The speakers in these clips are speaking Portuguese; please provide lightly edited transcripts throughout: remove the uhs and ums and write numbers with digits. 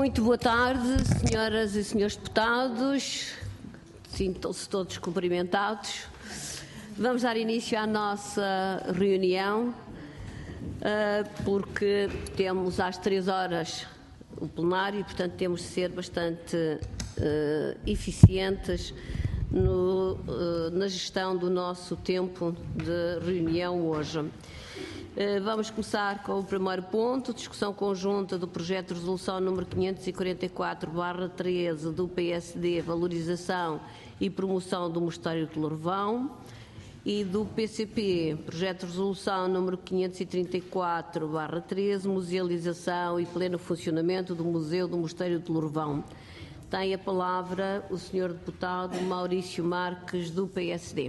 Muito boa tarde, senhoras e senhores deputados. Sintam-se todos cumprimentados. Vamos dar início à nossa reunião, porque temos às 3 horas o plenário e, portanto, temos de ser bastante eficientes na gestão do nosso tempo de reunião hoje. Vamos começar com o primeiro ponto, discussão conjunta do projeto de resolução número 544/13 do PSD, valorização e promoção do Mosteiro de Lourvão, e do PCP, projeto de resolução número 534/13, musealização e pleno funcionamento do Museu do Mosteiro de Lourvão. Tem a palavra o senhor deputado Maurício Marques, do PSD.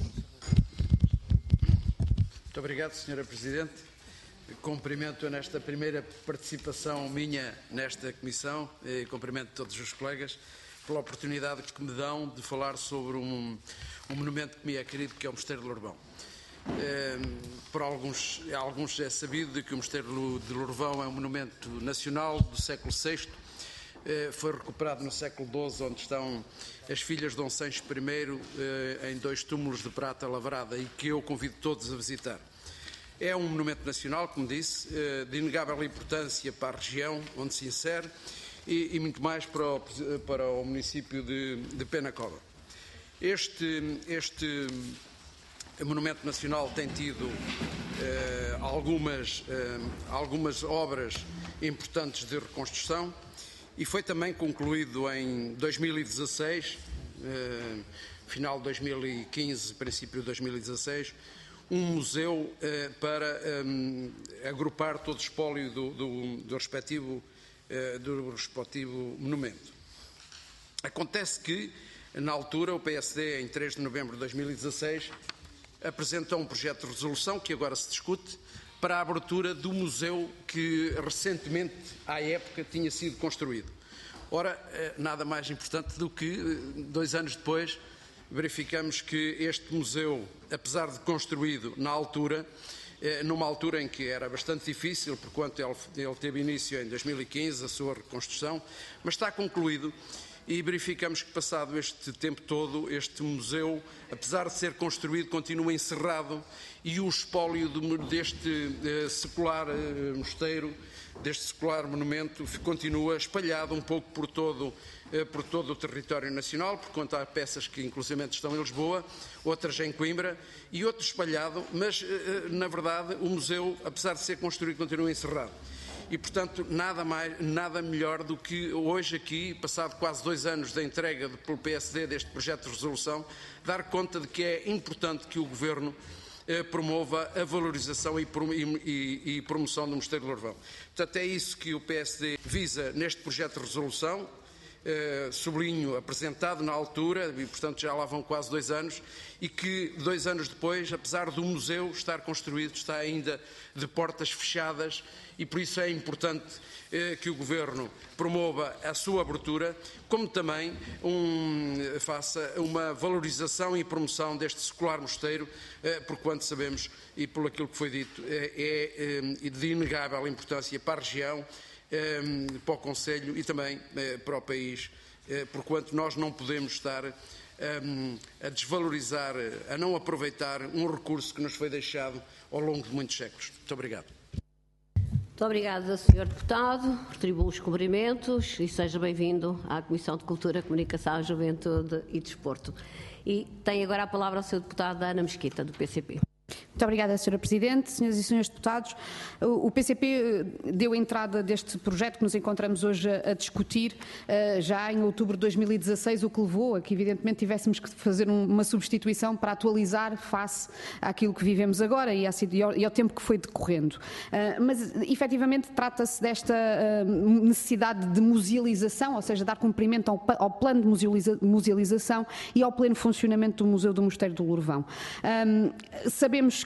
Muito obrigado, Sra. Presidente. Cumprimento nesta primeira participação minha nesta comissão e cumprimento todos os colegas pela oportunidade que me dão de falar sobre um monumento que me é querido, que é o Mosteiro de Lourvão. Por alguns é sabido de que o Mosteiro de Lourvão é um monumento nacional do século VI. Foi recuperado no século XII, onde estão as filhas de Dom Sancho I, em 2 túmulos de prata lavrada, e que eu convido todos a visitar. É um monumento nacional, como disse, de inegável importância para a região onde se insere e muito mais para o município de Penacova. Este monumento nacional tem tido algumas obras importantes de reconstrução, e foi também concluído em 2016, final de 2015, princípio de 2016, um museu para agrupar todo o espólio do respectivo monumento. Acontece que, na altura, o PSD, em 3 de novembro de 2016, apresentou um projeto de resolução que agora se discute, para a abertura do museu que recentemente, à época, tinha sido construído. Ora, nada mais importante do que, 2 anos depois, verificamos que este museu, apesar de construído na altura, numa altura em que era bastante difícil, porquanto ele teve início em 2015, a sua reconstrução, mas está concluído. E verificamos que, passado este tempo todo, este museu, apesar de ser construído, continua encerrado, e o espólio deste secular mosteiro, deste secular monumento, continua espalhado um pouco por todo o território nacional, porquanto há peças que inclusivamente estão em Lisboa, outras em Coimbra e outro espalhado, mas na verdade o museu, apesar de ser construído, continua encerrado. E, portanto, nada melhor do que hoje aqui, passado quase 2 anos da entrega pelo PSD deste projeto de resolução, dar conta de que é importante que o Governo promova a valorização e promoção do Mosteiro de Lourvão. Portanto, é isso que o PSD visa neste projeto de resolução, sublinho, apresentado na altura, e portanto já lá vão quase 2 anos, e que 2 anos depois, apesar do museu estar construído, está ainda de portas fechadas, e por isso é importante que o Governo promova a sua abertura, como também faça uma valorização e promoção deste secular mosteiro, porquanto sabemos, e por aquilo que foi dito, é de inegável importância para a região, para o Conselho e também para o país, porquanto nós não podemos estar a desvalorizar, a não aproveitar um recurso que nos foi deixado ao longo de muitos séculos. Muito obrigado. Muito obrigada, Sr. Deputado. Retribuo os cumprimentos e seja bem-vindo à Comissão de Cultura, Comunicação, Juventude e Desporto. E tem agora a palavra a Sra. Deputada Ana Mesquita, do PCP. Muito obrigada, Sra. Presidente. Senhoras e senhores deputados, o PCP deu entrada deste projeto que nos encontramos hoje a discutir já em outubro de 2016, o que levou a que, evidentemente, tivéssemos que fazer uma substituição para atualizar face àquilo que vivemos agora e ao tempo que foi decorrendo. Mas, efetivamente, trata-se desta necessidade de musealização, ou seja, dar cumprimento ao plano de musealização e ao pleno funcionamento do Museu do Mosteiro do Lourvão. Sabemos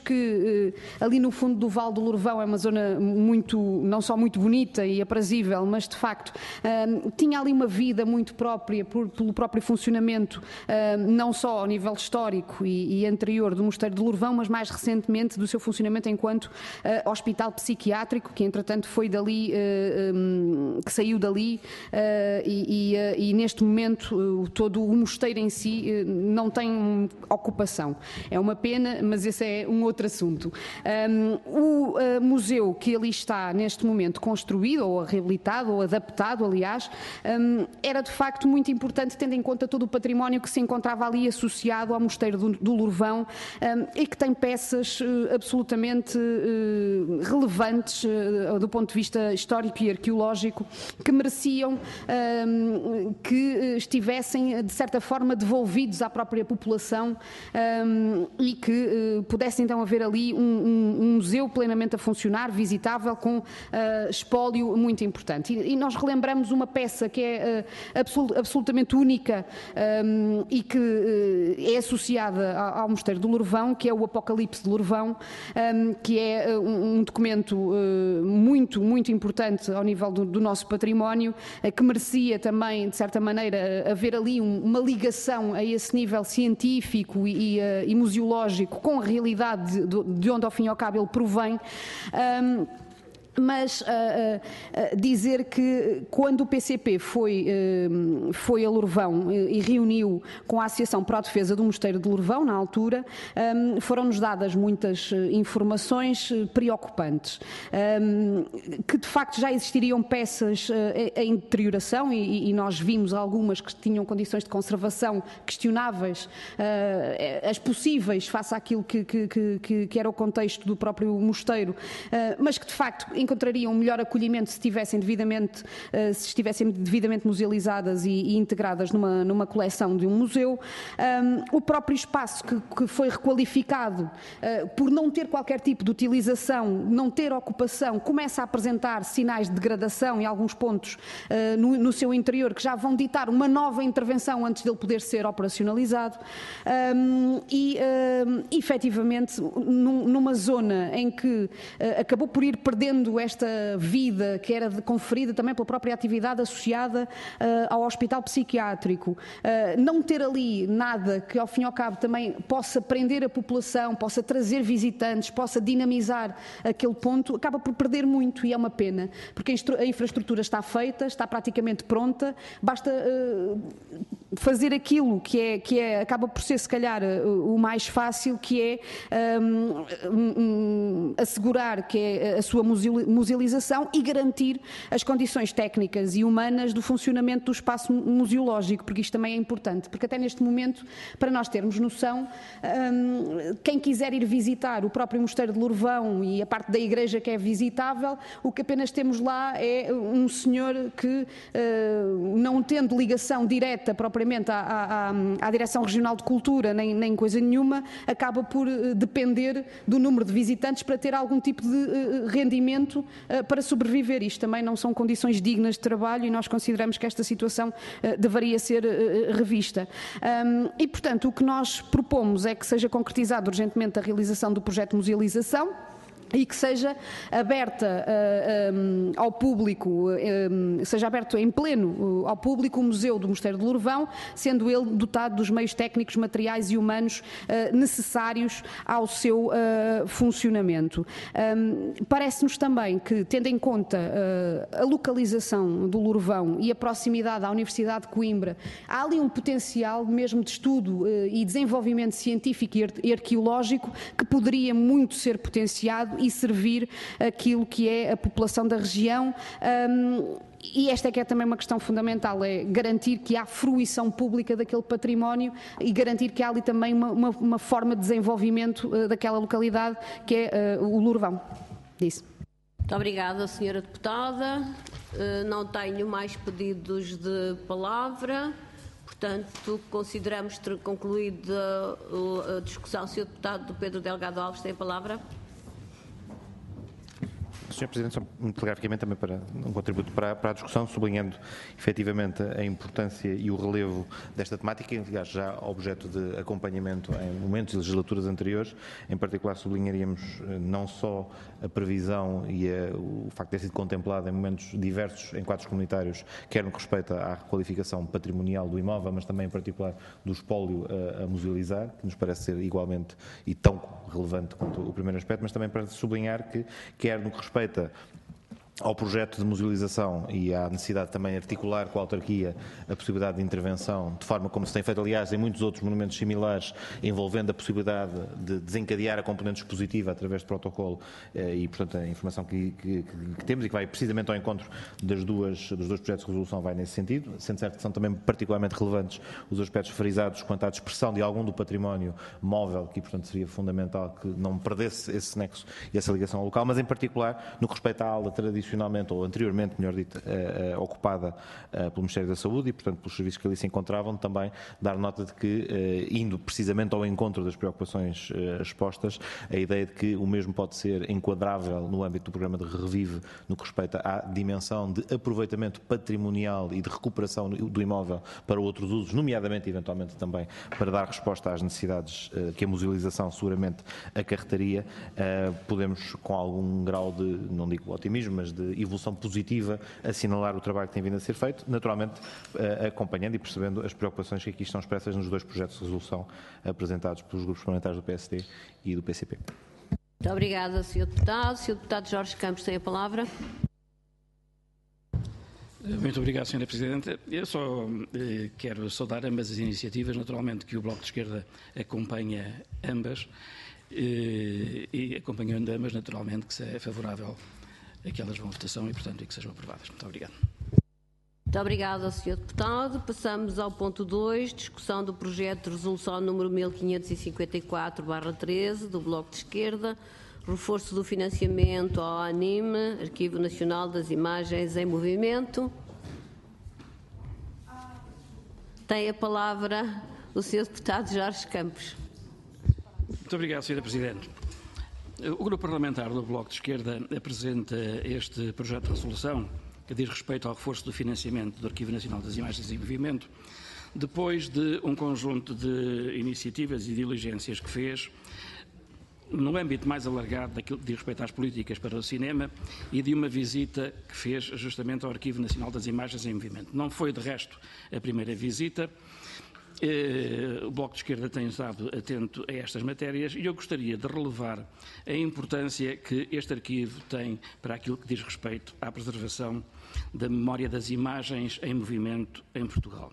que ali no fundo do Vale do Lourvão é uma zona muito, não só muito bonita e aprazível, mas de facto tinha ali uma vida muito própria pelo próprio funcionamento, não só ao nível histórico e anterior do Mosteiro de Lourvão, mas mais recentemente do seu funcionamento enquanto hospital psiquiátrico, que entretanto foi dali, que saiu dali e neste momento todo o mosteiro em si não tem ocupação. É uma pena, mas esse é um outro assunto. O museu que ali está neste momento construído, ou reabilitado, ou adaptado, aliás, era de facto muito importante, tendo em conta todo o património que se encontrava ali associado ao Mosteiro do Lourvão e que tem peças absolutamente relevantes do ponto de vista histórico e arqueológico que mereciam que estivessem de certa forma devolvidos à própria população e que pudesse então haver ali um museu plenamente a funcionar, visitável, com espólio muito importante. E nós relembramos uma peça que é absolutamente única e que é associada ao Mosteiro do Lourvão, que é o Apocalipse de Lourvão, que é um documento muito, muito importante ao nível do nosso património, que merecia também, de certa maneira, haver ali uma ligação a esse nível científico e museológico com a realidade de onde ao fim e ao cabo ele provém. Mas dizer que quando o PCP foi a Lourvão e reuniu com a Associação Pró Defesa do Mosteiro de Lourvão, na altura, foram-nos dadas muitas informações preocupantes, que de facto já existiriam peças em deterioração e nós vimos algumas que tinham condições de conservação questionáveis, as possíveis face àquilo que era o contexto do próprio mosteiro, mas que de facto encontrariam um melhor acolhimento se estivessem devidamente musealizadas e integradas numa coleção de um museu. O próprio espaço que foi requalificado por não ter qualquer tipo de utilização, não ter ocupação, começa a apresentar sinais de degradação em alguns pontos no seu interior, que já vão ditar uma nova intervenção antes dele poder ser operacionalizado. Efetivamente, numa zona em que acabou por ir perdendo esta vida que era conferida também pela própria atividade associada ao hospital psiquiátrico, não ter ali nada que ao fim e ao cabo também possa prender a população, possa trazer visitantes, possa dinamizar aquele ponto, acaba por perder muito e é uma pena, porque a infraestrutura está feita, está praticamente pronta, basta fazer aquilo que é acaba por ser se calhar o mais fácil, que é assegurar que é a sua musealização e garantir as condições técnicas e humanas do funcionamento do espaço museológico, porque isto também é importante, porque até neste momento, para nós termos noção, quem quiser ir visitar o próprio Mosteiro de Lourvão e a parte da igreja que é visitável, o que apenas temos lá é um senhor que, não tendo ligação direta propriamente à Direção Regional de Cultura, nem coisa nenhuma, acaba por depender do número de visitantes para ter algum tipo de rendimento para sobreviver. Isto também não são condições dignas de trabalho e nós consideramos que esta situação deveria ser revista. E, portanto, o que nós propomos é que seja concretizado urgentemente a realização do projeto de musealização e que seja aberta ao público, seja aberto em pleno ao público o Museu do Mosteiro de Lourvão, sendo ele dotado dos meios técnicos, materiais e humanos necessários ao seu funcionamento. Parece-nos também que, tendo em conta a localização do Lourvão e a proximidade à Universidade de Coimbra, há ali um potencial mesmo de estudo e desenvolvimento científico e arqueológico que poderia muito ser potenciado e servir aquilo que é a população da região. E esta é que é também uma questão fundamental, é garantir que há fruição pública daquele património e garantir que há ali também uma forma de desenvolvimento daquela localidade, que é o Lourvão. Disse. Muito obrigada, Sra. Deputada. Não tenho mais pedidos de palavra. Portanto, consideramos ter concluído a discussão. Sr. Deputado Pedro Delgado Alves tem a palavra. Sr. Presidente, só muito telegraficamente também para um contributo para a discussão, sublinhando efetivamente a importância e o relevo desta temática, que aliás já objeto de acompanhamento em momentos e legislaturas anteriores. Em particular sublinharíamos não só a previsão e o facto de ter sido contemplada em momentos diversos em quadros comunitários, quer no que respeita à requalificação patrimonial do imóvel, mas também em particular do espólio a musealizar, que nos parece ser igualmente e tão relevante quanto o primeiro aspecto, mas também para sublinhar que, quer no que respeita ao projeto de musealização e à necessidade também de articular com a autarquia a possibilidade de intervenção, de forma como se tem feito, aliás, em muitos outros monumentos similares, envolvendo a possibilidade de desencadear a componente expositiva através de protocolo e, portanto, a informação que temos e que vai precisamente ao encontro dos dois projetos de resolução vai nesse sentido, sendo certo que são também particularmente relevantes os aspectos frisados quanto à dispersão de algum do património móvel, que, portanto, seria fundamental que não perdesse esse nexo e essa ligação ao local, mas, em particular, no que respeita à ala tradicionalmente, ou anteriormente, melhor dito, ocupada pelo Ministério da Saúde e, portanto, pelos serviços que ali se encontravam, também dar nota de que, indo precisamente ao encontro das preocupações expostas, a ideia de que o mesmo pode ser enquadrável no âmbito do programa de Revive, no que respeita à dimensão de aproveitamento patrimonial e de recuperação do imóvel para outros usos, nomeadamente, eventualmente, também para dar resposta às necessidades que a musealização seguramente acarretaria. Podemos, com algum grau de, não digo otimismo, mas de evolução positiva, assinalar o trabalho que tem vindo a ser feito, naturalmente acompanhando e percebendo as preocupações que aqui estão expressas nos dois projetos de resolução apresentados pelos grupos parlamentares do PSD e do PCP. Muito obrigada, Sr. Deputado. Sr. Deputado Jorge Campos tem a palavra. Muito obrigado, Sra. Presidente. Eu só quero saudar ambas as iniciativas, naturalmente que o Bloco de Esquerda acompanha ambas e acompanhando ambas, naturalmente que se é favorável a que elas vão à votação e, portanto, que sejam aprovadas. Muito obrigado. Muito obrigada, Sr. Deputado. Passamos ao ponto 2, discussão do projeto de resolução número 1554/13 do Bloco de Esquerda, reforço do financiamento ao ANIM, Arquivo Nacional das Imagens em Movimento. Tem a palavra o Sr. Deputado Jorge Campos. Muito obrigado, Sra. Presidente. O Grupo Parlamentar do Bloco de Esquerda apresenta este projeto de resolução que diz respeito ao reforço do financiamento do Arquivo Nacional das Imagens em Movimento, depois de um conjunto de iniciativas e diligências que fez no âmbito mais alargado daquilo que diz respeito às políticas para o cinema e de uma visita que fez justamente ao Arquivo Nacional das Imagens em Movimento. Não foi, de resto, a primeira visita. O Bloco de Esquerda tem estado atento a estas matérias e eu gostaria de relevar a importância que este arquivo tem para aquilo que diz respeito à preservação da memória das imagens em movimento em Portugal.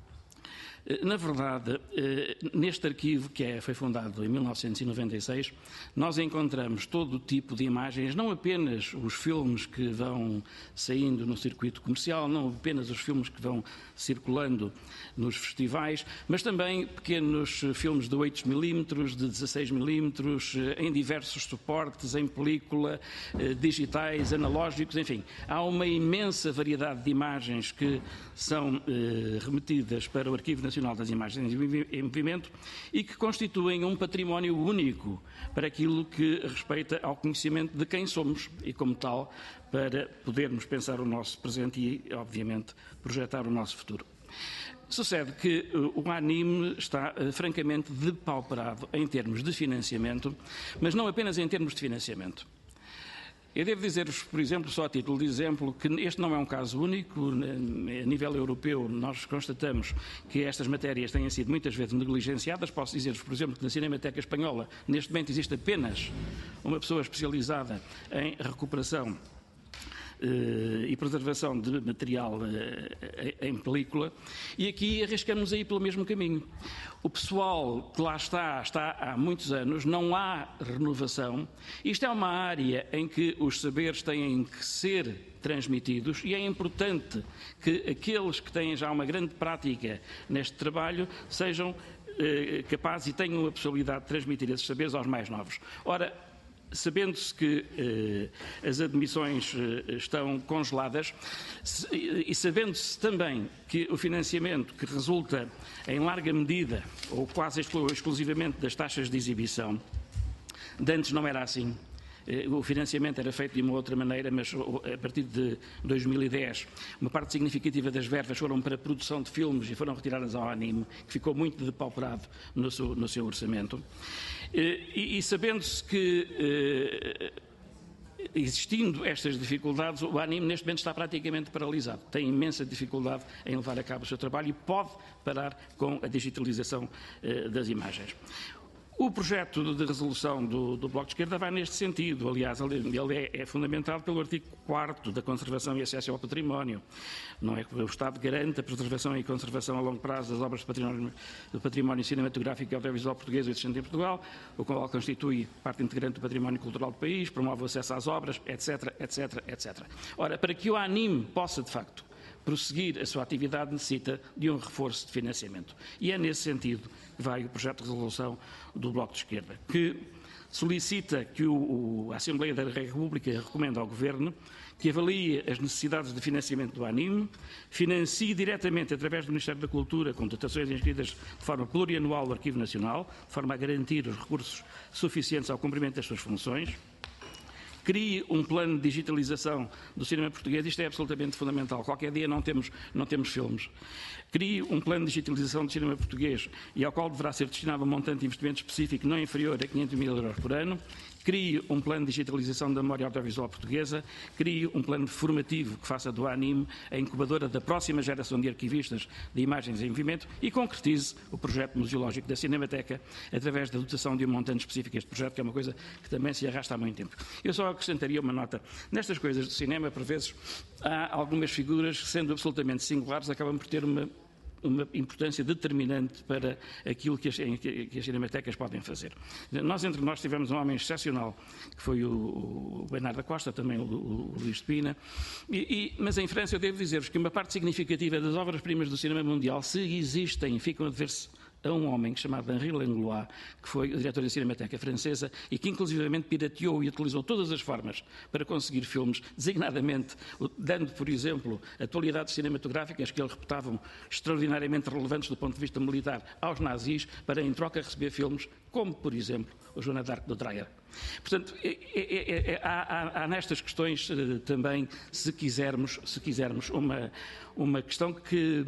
Na verdade, neste arquivo, que foi fundado em 1996, nós encontramos todo o tipo de imagens, não apenas os filmes que vão saindo no circuito comercial, não apenas os filmes que vão circulando nos festivais, mas também pequenos filmes de 8mm, de 16mm, em diversos suportes, em película, digitais, analógicos, enfim. Há uma imensa variedade de imagens que são remetidas para o Arquivo Nacional das Imagens em Movimento e que constituem um património único para aquilo que respeita ao conhecimento de quem somos e, como tal, para podermos pensar o nosso presente e, obviamente, projetar o nosso futuro. Sucede que o ANIM está francamente depauperado em termos de financiamento, mas não apenas em termos de financiamento. Eu devo dizer-vos, por exemplo, só a título de exemplo, que este não é um caso único. A nível europeu, nós constatamos que estas matérias têm sido muitas vezes negligenciadas. Posso dizer-vos, por exemplo, que na Cinemateca Espanhola, neste momento, existe apenas uma pessoa especializada em recuperação e preservação de material em película, e aqui arriscamos a ir pelo mesmo caminho. O pessoal que lá está há muitos anos, não há renovação. Isto é uma área em que os saberes têm que ser transmitidos e é importante que aqueles que têm já uma grande prática neste trabalho sejam capazes e tenham a possibilidade de transmitir esses saberes aos mais novos. Ora, sabendo-se que as admissões estão congeladas e sabendo-se também que o financiamento que resulta em larga medida ou quase exclusivamente das taxas de exibição, de antes não era assim, o financiamento era feito de uma outra maneira, mas a partir de 2010 uma parte significativa das verbas foram para a produção de filmes e foram retiradas ao anime, que ficou muito depauperado no seu orçamento. E sabendo-se que, existindo estas dificuldades, o anime neste momento está praticamente paralisado. Tem imensa dificuldade em levar a cabo o seu trabalho e pode parar com a digitalização das imagens. O projeto de resolução do Bloco de Esquerda vai neste sentido. Aliás, ele é fundamentado pelo artigo 4º da conservação e acesso ao património. Não é que o Estado garante a preservação e conservação a longo prazo das obras do património cinematográfico e audiovisual português existente em Portugal, o qual constitui parte integrante do património cultural do país, promove o acesso às obras, etc, etc, etc. Ora, para que o anime possa, de facto, prosseguir a sua atividade, necessita de um reforço de financiamento. E é nesse sentido que vai o projeto de resolução do Bloco de Esquerda, que solicita que a Assembleia da República recomenda ao Governo que avalie as necessidades de financiamento do anime, financie diretamente através do Ministério da Cultura, com dotações inscritas de forma plurianual no Arquivo Nacional, de forma a garantir os recursos suficientes ao cumprimento das suas funções, crie um plano de digitalização do cinema português, isto é absolutamente fundamental. Qualquer dia não temos filmes. Crie um plano de digitalização do cinema português e ao qual deverá ser destinado um montante de investimento específico não inferior a 500 mil euros por ano. Crie um plano de digitalização da memória audiovisual portuguesa, crie um plano formativo que faça do anime a incubadora da próxima geração de arquivistas de imagens em movimento e concretize o projeto museológico da Cinemateca através da dotação de um montante específico a este projeto, que é uma coisa que também se arrasta há muito tempo. Eu só acrescentaria uma nota. Nestas coisas do cinema, por vezes, há algumas figuras que, sendo absolutamente singulares, acabam por ter uma importância determinante para aquilo que as cinematecas podem fazer. Entre nós tivemos um homem excepcional, que foi o Bernardo da Costa, também o Luís de Pina, mas em França eu devo dizer-vos que uma parte significativa das obras-primas do cinema mundial, se existem, ficam a dever-se a um homem chamado Henri Langlois, que foi o diretor da Cinemateca Francesa e que inclusivamente pirateou e utilizou todas as formas para conseguir filmes, designadamente dando, por exemplo, atualidades cinematográficas que ele reputavam extraordinariamente relevantes do ponto de vista militar aos nazis, para em troca receber filmes como, por exemplo, o Joana d'Arc do Dreyer. Portanto, há nestas questões também, se quisermos, uma questão que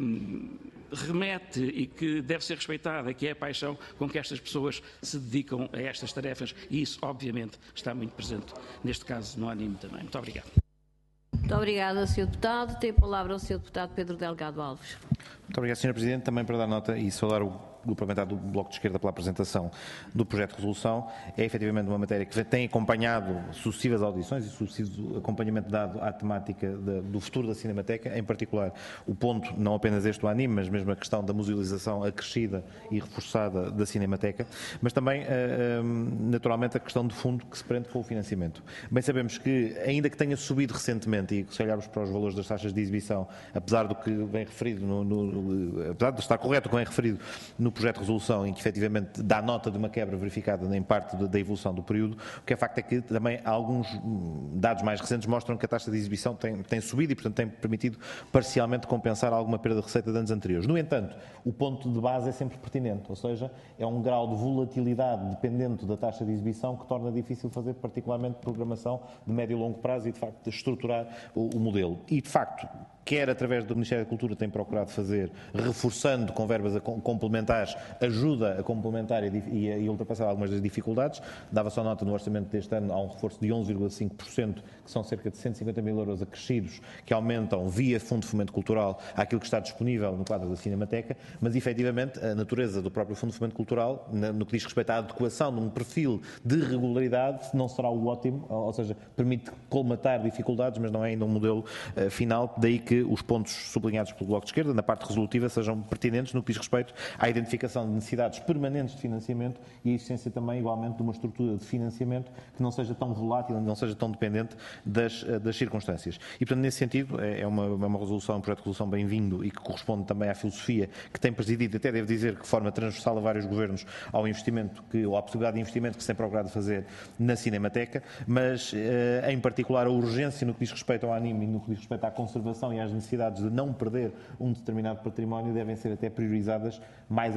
remete e que deve ser respeitada, que é a paixão com que estas pessoas se dedicam a estas tarefas, e isso, obviamente, está muito presente, neste caso, no anime também. Muito obrigado. Muito obrigada, Sr. Deputado. Tem a palavra o Sr. Deputado Pedro Delgado Alves. Muito obrigado, Sr. Presidente. Também para dar nota e saudar o Grupo Parlamentar do Bloco de Esquerda pela apresentação do projeto de resolução. É efetivamente uma matéria que tem acompanhado sucessivas audições e sucessivo acompanhamento dado à temática do futuro da Cinemateca, em particular o ponto, não apenas este do anime, mas mesmo a questão da musealização acrescida e reforçada da Cinemateca, mas também, naturalmente, a questão de fundo que se prende com o financiamento. Bem sabemos que, ainda que tenha subido recentemente, e se olharmos para os valores das taxas de exibição, apesar do que vem referido, apesar de estar correto o que vem referido no projeto de resolução, em que efetivamente dá nota de uma quebra verificada em parte da evolução do período, o que é facto é que também alguns dados mais recentes mostram que a taxa de exibição tem subido e, portanto, tem permitido parcialmente compensar alguma perda de receita de anos anteriores. No entanto, o ponto de base é sempre pertinente, ou seja, é um grau de volatilidade dependente da taxa de exibição que torna difícil fazer particularmente programação de médio e longo prazo e, de facto, de estruturar o modelo. E, de facto, quer através do Ministério da Cultura tem procurado fazer, reforçando com verbas complementares, ajuda a complementar e a ultrapassar algumas das dificuldades. Dava só nota no orçamento deste ano, há um reforço de 11,5%, que são cerca de 150 mil euros acrescidos, que aumentam via Fundo de Fomento Cultural àquilo que está disponível no quadro da Cinemateca, mas efetivamente a natureza do próprio Fundo de Fomento Cultural, no que diz respeito à adequação de um perfil de regularidade, não será o ótimo, ou seja, permite colmatar dificuldades, mas não é ainda um modelo final, daí que os pontos sublinhados pelo Bloco de Esquerda, na parte resolutiva, sejam pertinentes no que diz respeito à identificação de necessidades permanentes de financiamento e a existência também, igualmente, de uma estrutura de financiamento que não seja tão volátil, não seja tão dependente das circunstâncias. E, portanto, nesse sentido, é uma resolução, um projeto de resolução bem-vindo e que corresponde também à filosofia que tem presidido, até devo dizer que de forma transversal a vários governos, ao investimento, ou à possibilidade de investimento que se tem procurado fazer na Cinemateca, mas, em particular, a urgência no que diz respeito ao anime e no que diz respeito à conservação e às necessidades de não perder um determinado património devem ser até priorizadas mais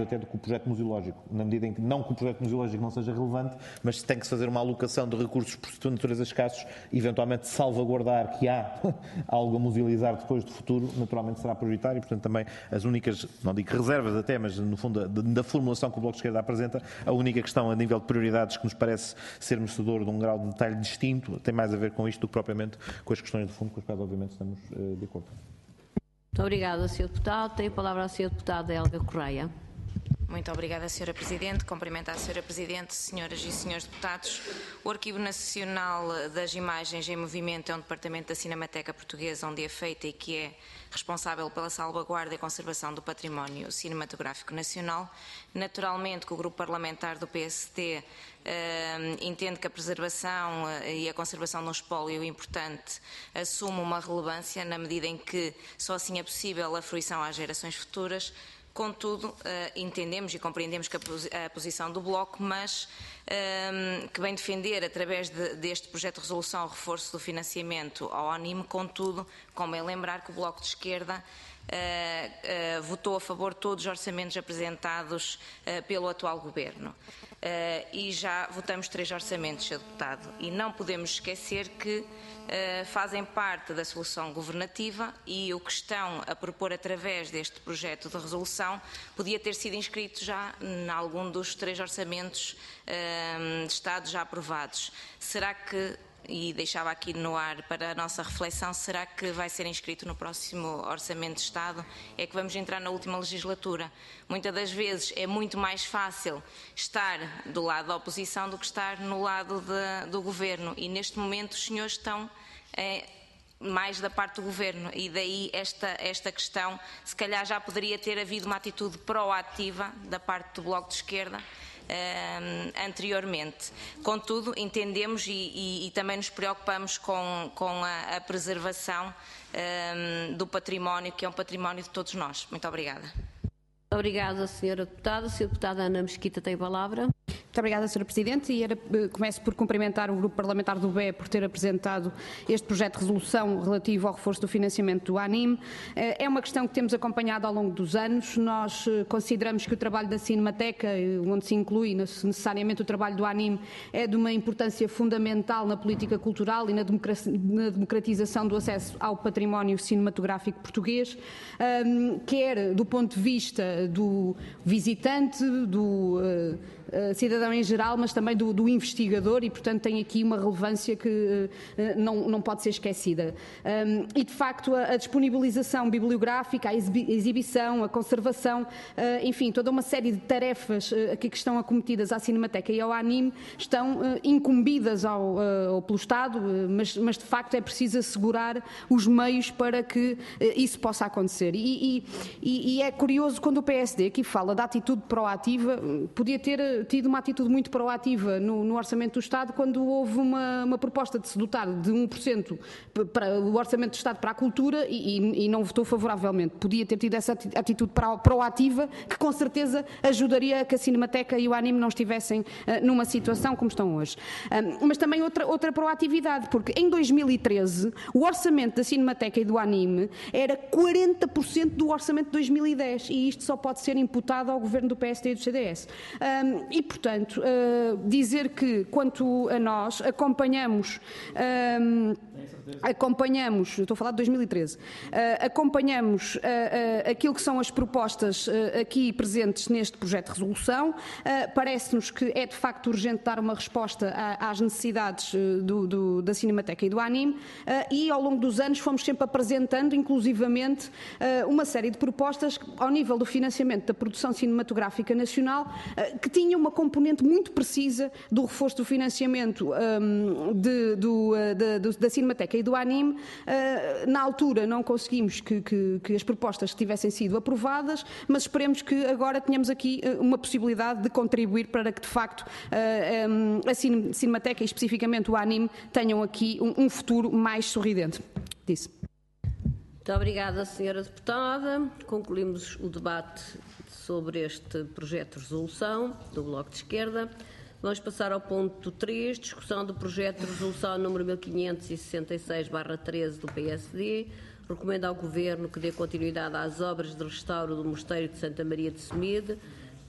até do que o projeto museológico, na medida em que, não que o projeto museológico não seja relevante, mas tem que se fazer uma alocação de recursos por sua natureza escassos, eventualmente salvaguardar que há algo a musealizar depois do futuro, naturalmente será prioritário, e portanto também as únicas, não digo reservas até, mas no fundo da formulação que o Bloco de Esquerda apresenta, a única questão a nível de prioridades que nos parece ser merecedor de um grau de detalhe distinto, tem mais a ver com isto do que propriamente com as questões de fundo, com as quais obviamente estamos de acordo. Muito obrigada, Sr. Deputado. Tem a palavra a Sra. Deputada Helga Correia. Muito obrigada, Sra. Presidente. Cumprimento a Sra. Presidente, senhoras e senhores deputados. O Arquivo Nacional das Imagens em Movimento é um departamento da Cinemateca Portuguesa onde é feita e que é responsável pela salvaguarda e conservação do património cinematográfico nacional. Naturalmente que o grupo parlamentar do PSD entende que a preservação e a conservação de um espólio importante assume uma relevância na medida em que só assim é possível a fruição às gerações futuras. Contudo, entendemos e compreendemos que a posição do Bloco, mas que vem defender, através deste projeto de resolução, o reforço do financiamento ao ANIM. Contudo, convém lembrar que o Bloco de Esquerda votou a favor de todos os orçamentos apresentados pelo atual Governo. E já votamos 3 orçamentos, Sr. Deputado, e não podemos esquecer que fazem parte da solução governativa e o que estão a propor através deste projeto de resolução podia ter sido inscrito já em algum dos 3 orçamentos de Estado já aprovados. Será que, e deixava aqui no ar para a nossa reflexão, será que vai ser inscrito no próximo Orçamento de Estado? É que vamos entrar na última legislatura. Muitas das vezes é muito mais fácil estar do lado da oposição do que estar no lado do Governo, e neste momento os senhores estão mais da parte do Governo, e daí esta questão. Se calhar já poderia ter havido uma atitude proativa da parte do Bloco de Esquerda anteriormente. Contudo, entendemos e também nos preocupamos com a preservação do património, que é um património de todos nós. Muito obrigada. Obrigada, Sra. Deputada. Sra. Deputada Ana Mesquita tem a palavra. Muito obrigada, Sra. Presidente, e começo por cumprimentar o Grupo Parlamentar do BE por ter apresentado este projeto de resolução relativo ao reforço do financiamento do ANIM. É uma questão que temos acompanhado ao longo dos anos. Nós consideramos que o trabalho da Cinemateca, onde se inclui necessariamente o trabalho do ANIM, é de uma importância fundamental na política cultural e na democratização do acesso ao património cinematográfico português, quer do ponto de vista do visitante, do cidadão em geral, mas também do investigador, e portanto tem aqui uma relevância que não pode ser esquecida. E de facto a disponibilização bibliográfica, a exibição, a conservação, enfim, toda uma série de tarefas aqui que estão acometidas à Cinemateca e ao ANIM estão incumbidas pelo Estado, mas de facto é preciso assegurar os meios para que isso possa acontecer. E é curioso quando o PSD aqui fala da atitude proativa. Podia ter tido uma atitude muito proativa no Orçamento do Estado quando houve uma proposta de se dotar de 1% para o Orçamento do Estado para a cultura e não votou favoravelmente. Podia ter tido essa atitude proativa que com certeza ajudaria a que a Cinemateca e o ANIM não estivessem numa situação como estão hoje. Mas também outra proatividade, porque em 2013 o orçamento da Cinemateca e do ANIM era 40% do orçamento de 2010, e isto só pode ser imputado ao governo do PSD e do CDS. E, portanto, dizer que, quanto a nós, acompanhamos, estou a falar de 2013, acompanhamos aquilo que são as propostas aqui presentes neste projeto de resolução. Parece-nos que é, de facto, urgente dar uma resposta às necessidades da Cinemateca e do ANIM, e, ao longo dos anos, fomos sempre apresentando, inclusivamente, uma série de propostas ao nível do financiamento da produção cinematográfica nacional, que tinha uma componente muito precisa do reforço do financiamento da Cinemateca e do ANIM. Na altura não conseguimos que as propostas tivessem sido aprovadas, mas esperemos que agora tenhamos aqui uma possibilidade de contribuir para que, de facto, a Cinemateca e especificamente o ANIM tenham aqui um futuro mais sorridente. Disse. Muito obrigada, Sra. Deputada. Concluímos o debate sobre este projeto de resolução do Bloco de Esquerda. Vamos passar ao ponto 3, discussão do projeto de resolução número 1566/13 do PSD. Recomenda ao Governo que dê continuidade às obras de restauro do Mosteiro de Santa Maria de Semide,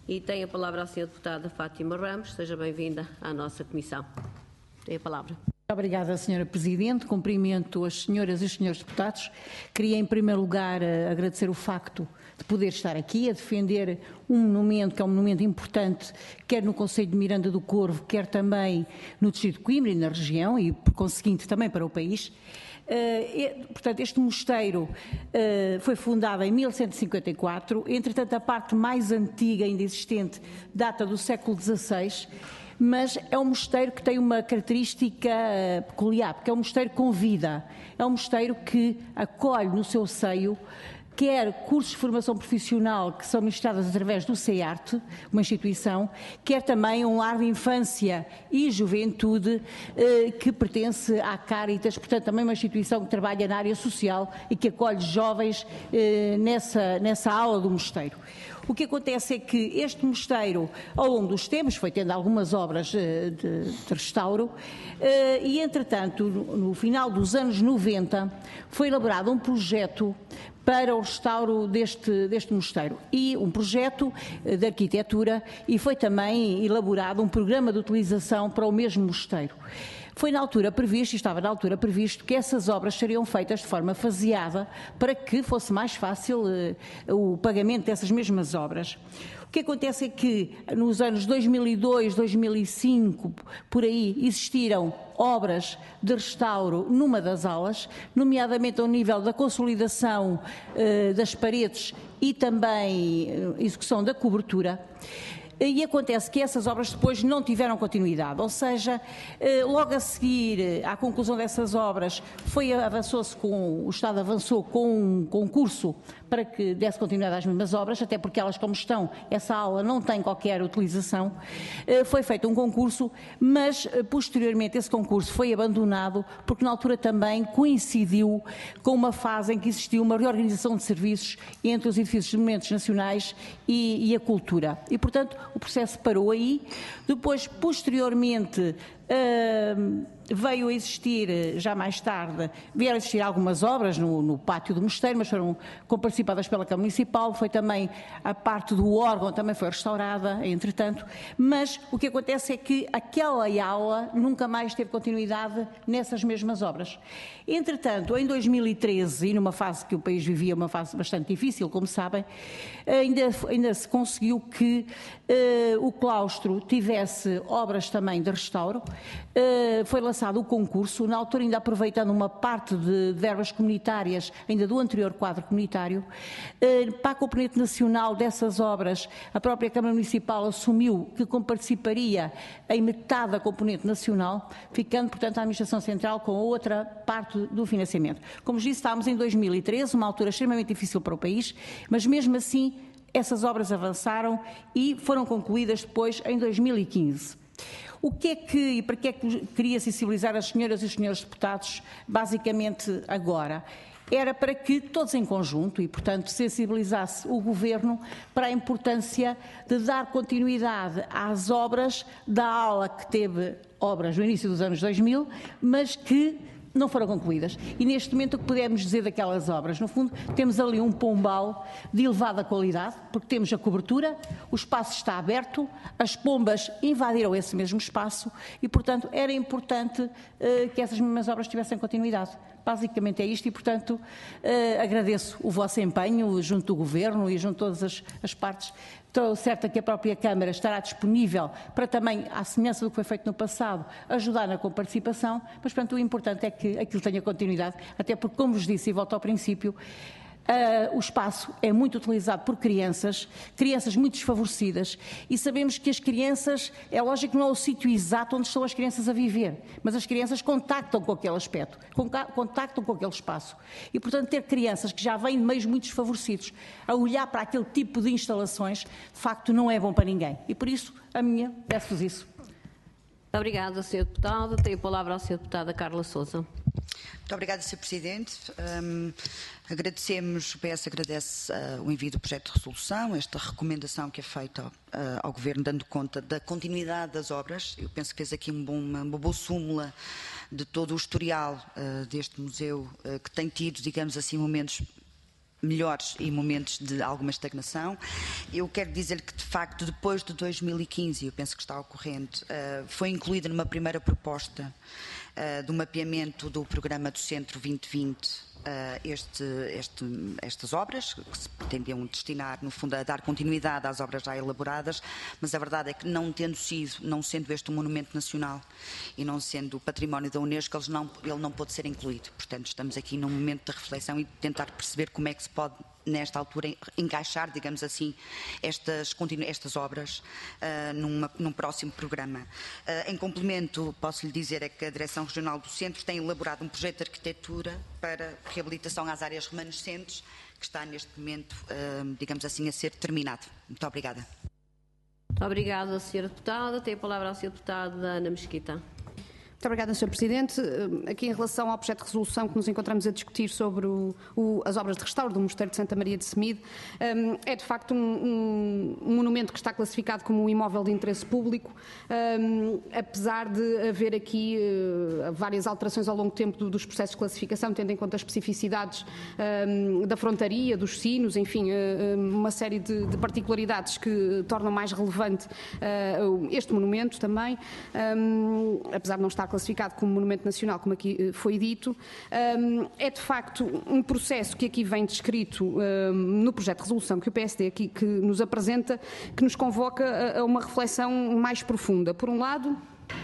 E tem a palavra a Sra. Deputada Fátima Ramos. Seja bem-vinda à nossa comissão. Tem a palavra. Obrigada, Sra. Presidente. Cumprimento as senhoras e os senhores deputados. Queria, em primeiro lugar, agradecer o facto de poder estar aqui a defender um monumento que é um monumento importante, quer no concelho de Miranda do Corvo, quer também no distrito de Coimbra e na região e, por conseguinte, também para o país. Portanto, este mosteiro foi fundado em 1154, entretanto a parte mais antiga ainda existente data do século XVI, mas é um mosteiro que tem uma característica peculiar, porque é um mosteiro com vida, é um mosteiro que acolhe no seu seio quer cursos de formação profissional que são ministrados através do CEART, uma instituição, quer também um lar de infância e juventude que pertence à Caritas, portanto também uma instituição que trabalha na área social e que acolhe jovens nessa aula do mosteiro. O que acontece é que este mosteiro, ao longo dos tempos, foi tendo algumas obras de restauro e, entretanto, no final dos anos 90, foi elaborado um projeto para o restauro deste mosteiro e um projeto de arquitetura e foi também elaborado um programa de utilização para o mesmo mosteiro. Foi na altura previsto, e estava na altura previsto, que essas obras seriam feitas de forma faseada para que fosse mais fácil o pagamento dessas mesmas obras. O que acontece é que nos anos 2002, 2005, por aí, existiram obras de restauro numa das alas, nomeadamente ao nível da consolidação das paredes e também execução da cobertura. E acontece que essas obras depois não tiveram continuidade, ou seja, logo a seguir à conclusão dessas obras o Estado avançou com um concurso para que desse continuidade às mesmas obras, até porque elas como estão, essa aula não tem qualquer utilização. Foi feito um concurso, mas posteriormente esse concurso foi abandonado porque na altura também coincidiu com uma fase em que existiu uma reorganização de serviços entre os edifícios de monumentos nacionais e a cultura. E, portanto, o processo parou aí. Depois, posteriormente, veio a existir, já mais tarde, vieram a existir algumas obras no pátio do mosteiro, mas foram comparticipadas pela Câmara Municipal, foi também a parte do órgão, também foi restaurada, entretanto, mas o que acontece é que aquela aula nunca mais teve continuidade nessas mesmas obras. Entretanto, em 2013, e numa fase que o país vivia, uma fase bastante difícil, como sabem, ainda se conseguiu que o claustro tivesse obras também de restauro. Foi lançado o concurso, na altura ainda aproveitando uma parte de verbas comunitárias, ainda do anterior quadro comunitário. Para a componente nacional dessas obras, a própria Câmara Municipal assumiu que comparticiparia em metade da componente nacional, ficando, portanto, a Administração Central com a outra parte do financiamento. Como disse, estávamos em 2013, uma altura extremamente difícil para o país, mas mesmo assim essas obras avançaram e foram concluídas depois em 2015. O que é que e para que é que queria sensibilizar as senhoras e os senhores deputados, basicamente agora? Era para que todos em conjunto e, portanto, sensibilizasse o Governo para a importância de dar continuidade às obras da ala que teve obras no início dos anos 2000, mas que não foram concluídas. E neste momento o que podemos dizer daquelas obras? No fundo, temos ali um pombal de elevada qualidade, porque temos a cobertura, o espaço está aberto, as pombas invadiram esse mesmo espaço e, portanto, era importante que essas mesmas obras tivessem continuidade. Basicamente é isto e, portanto, agradeço o vosso empenho junto do Governo e junto de todas as partes. Estou certa que a própria Câmara estará disponível para também, à semelhança do que foi feito no passado, ajudar na comparticipação, mas, portanto, o importante é que aquilo tenha continuidade, até porque, como vos disse e volto ao princípio, o espaço é muito utilizado por crianças muito desfavorecidas e sabemos que as crianças, é lógico que não é o sítio exato onde estão as crianças a viver, mas as crianças contactam com aquele aspecto, contactam com aquele espaço e, portanto, ter crianças que já vêm de meios muito desfavorecidos a olhar para aquele tipo de instalações, de facto não é bom para ninguém e por isso, peço-vos isso. Obrigada, Sr. Deputado. Tem a palavra a Sra. Deputada Carla Sousa. Muito obrigada, Sr. Presidente. O PS agradece o envio do projeto de resolução, esta recomendação que é feita ao Governo, dando conta da continuidade das obras. Eu penso que fez aqui uma boa súmula de todo o historial deste museu, que tem tido, digamos assim, momentos melhores e momentos de alguma estagnação. Eu quero dizer que, de facto, depois de 2015, eu penso que está ocorrente, foi incluída numa primeira proposta do mapeamento do programa do Centro 2020 estas obras, que se pretendiam destinar, no fundo, a dar continuidade às obras já elaboradas, mas a verdade é que não sendo este um monumento nacional e não sendo património da Unesco, ele não pôde ser incluído. Portanto, estamos aqui num momento de reflexão e de tentar perceber como é que se pode, nesta altura, encaixar, digamos assim, estas obras num próximo programa. Em complemento, posso lhe dizer que a Direção Regional do Centro tem elaborado um projeto de arquitetura para reabilitação às áreas remanescentes, que está neste momento, digamos assim, a ser terminado. Muito obrigada. Muito obrigada, Sra. Deputada. Tem a palavra a Sra. Deputada Ana Mesquita. Muito obrigada, Sr. Presidente. Aqui em relação ao projeto de resolução que nos encontramos a discutir sobre as obras de restauro do Mosteiro de Santa Maria de Semide, é de facto um monumento que está classificado como um imóvel de interesse público, apesar de haver aqui várias alterações ao longo do tempo dos processos de classificação, tendo em conta as especificidades da frontaria, dos sinos, enfim, uma série de particularidades que tornam mais relevante este monumento também, apesar de não estar classificado como monumento nacional, como aqui foi dito. É de facto um processo que aqui vem descrito no projeto de resolução que o PSD aqui que nos apresenta, que nos convoca a uma reflexão mais profunda. Por um lado,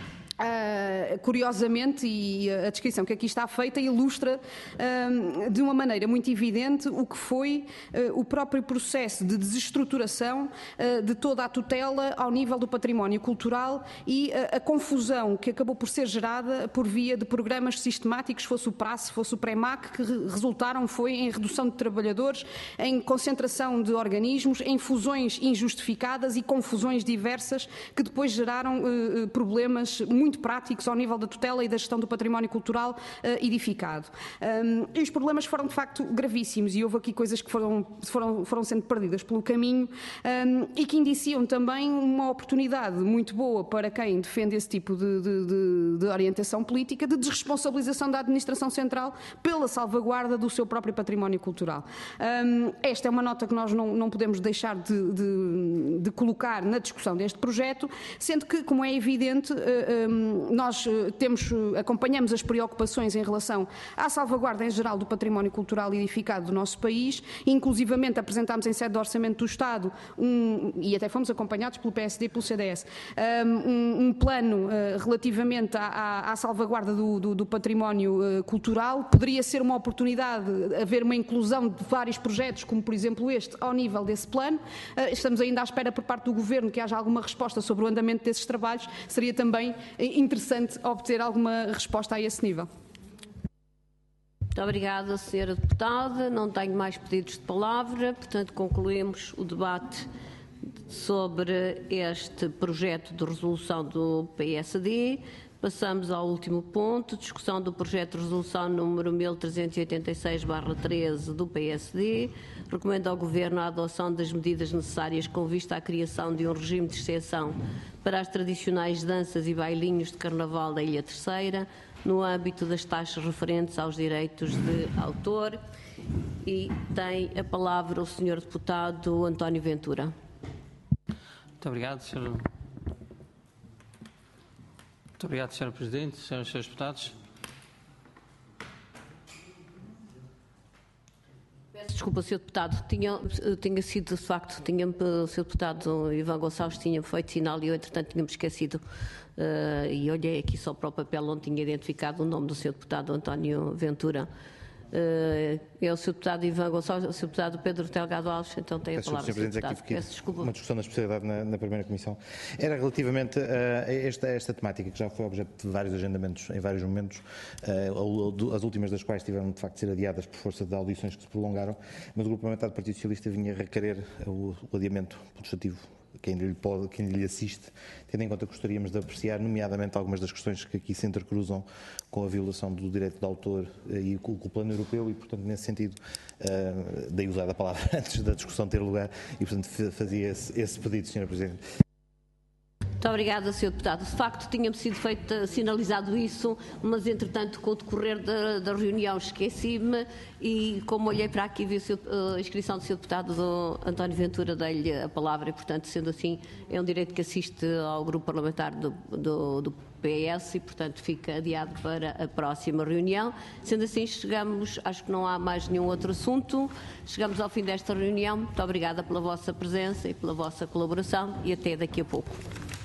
curiosamente, e a descrição que aqui está feita ilustra de uma maneira muito evidente o que foi o próprio processo de desestruturação de toda a tutela ao nível do património cultural e a confusão que acabou por ser gerada por via de programas sistemáticos, fosse o PRACE, fosse o PREMAC, que resultaram foi em redução de trabalhadores, em concentração de organismos, em fusões injustificadas e confusões diversas que depois geraram problemas muito práticos ao nível da tutela e da gestão do património cultural edificado. E os problemas foram de facto gravíssimos e houve aqui coisas que foram sendo perdidas pelo caminho e que indiciam também uma oportunidade muito boa para quem defende esse tipo de orientação política, de desresponsabilização da administração central pela salvaguarda do seu próprio património cultural. Esta é uma nota que nós não podemos deixar de colocar na discussão deste projeto, sendo que, como é evidente, nós acompanhamos as preocupações em relação à salvaguarda em geral do património cultural edificado do nosso país, inclusivamente apresentámos em sede do Orçamento do Estado, e até fomos acompanhados pelo PSD e pelo CDS, um plano relativamente à salvaguarda do património cultural. Poderia ser uma oportunidade haver uma inclusão de vários projetos, como por exemplo este, ao nível desse plano. Estamos ainda à espera por parte do Governo que haja alguma resposta sobre o andamento desses trabalhos. Seria também interessante obter alguma resposta a esse nível. Muito obrigada, Sra. Deputada. Não tenho mais pedidos de palavra, portanto concluímos o debate sobre este projeto de resolução do PSD. Passamos ao último ponto, discussão do projeto de resolução número 1386/13 do PSD. Recomenda ao Governo a adoção das medidas necessárias com vista à criação de um regime de exceção para as tradicionais danças e bailinhos de Carnaval da Ilha Terceira, no âmbito das taxas referentes aos direitos de autor. E tem a palavra o Sr. Deputado António Ventura. Muito obrigado, Sr. Muito obrigado, Sr. Presidente, Sras. e Srs. Deputados. Peço desculpa, Sr. Deputado, tinha sido, de facto, o Sr. Deputado Ivan Gonçalves tinha feito sinal e eu, entretanto, tinha-me esquecido e olhei aqui só para o papel onde tinha identificado o nome do Sr. Deputado António Ventura. É o Sr. Deputado Ivan Gonçalves, o Sr. Deputado Pedro Delgado Alves, então tem a palavra. Sr. Presidente, peço desculpa. Uma discussão da especialidade na primeira comissão. Era relativamente a esta temática, que já foi objeto de vários agendamentos em vários momentos, as últimas das quais tiveram de facto de ser adiadas por força de audições que se prolongaram, mas o Grupo Parlamentar do Partido Socialista vinha requerer o adiamento legislativo quem lhe assiste, tendo em conta que gostaríamos de apreciar, nomeadamente, algumas das questões que aqui se intercruzam com a violação do direito de autor e com o plano europeu e, portanto, nesse sentido, dei usar a palavra antes da discussão ter lugar e, portanto, fazia esse pedido, Sr. Presidente. Muito obrigada, Sr. Deputado. De facto, tinha-me sido sinalizado isso, mas, entretanto, com o decorrer da reunião esqueci-me e, como olhei para aqui e vi a inscrição do Sr. Deputado António Ventura, dei-lhe a palavra e, portanto, sendo assim, é um direito que assiste ao grupo parlamentar do PS e, portanto, fica adiado para a próxima reunião. Sendo assim, acho que não há mais nenhum outro assunto, chegamos ao fim desta reunião. Muito obrigada pela vossa presença e pela vossa colaboração e até daqui a pouco.